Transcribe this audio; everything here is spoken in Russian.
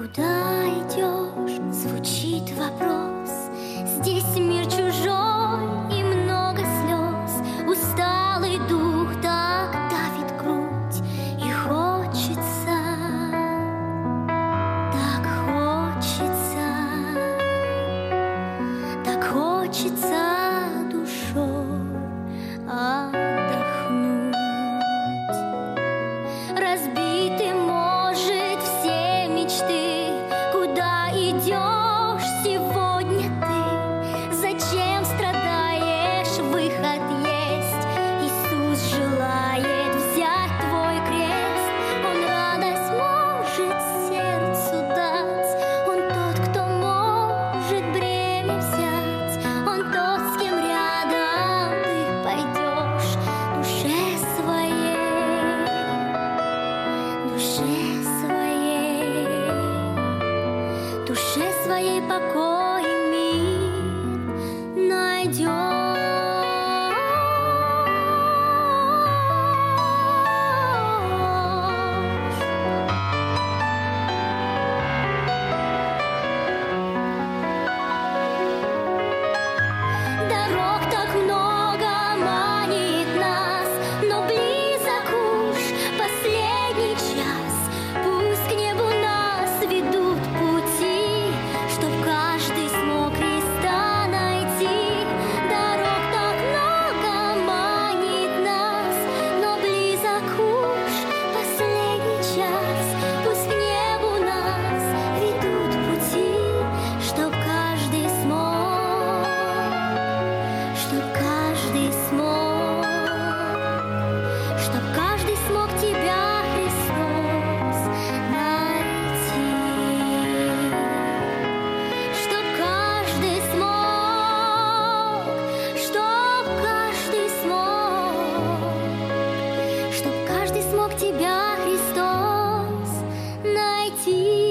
Куда идешь? Звучит вопрос. Здесь мир чужой и много слез. Усталый дух так давит грудь. И хочется, так хочется, так хочется душой отдохнуть. Разбиты, может, все мечты. Куда идешь сегодня ты? Зачем страдаешь? Выход есть. Иисус желает взять твой крест. Он радость может сердцу дать. Он тот, кто может бремя взять. Он тот, с кем рядом ты пойдешь душе своей, душе своей, душе своей покой и мир найдешь. Дорог так много манит нас, но близок уж последний час. Пусть к небу нас ведут пути, чтоб каждый смог Христа найти. Дорог так много манит нас, но близок уж последний час. Пусть к небу нас ведут пути, чтоб каждый смог, чтоб каждый смог, чтоб каждый смог тебя, Христос, найти. Чтоб каждый смог, чтоб каждый смог, чтоб каждый смог тебя, Христос, найти.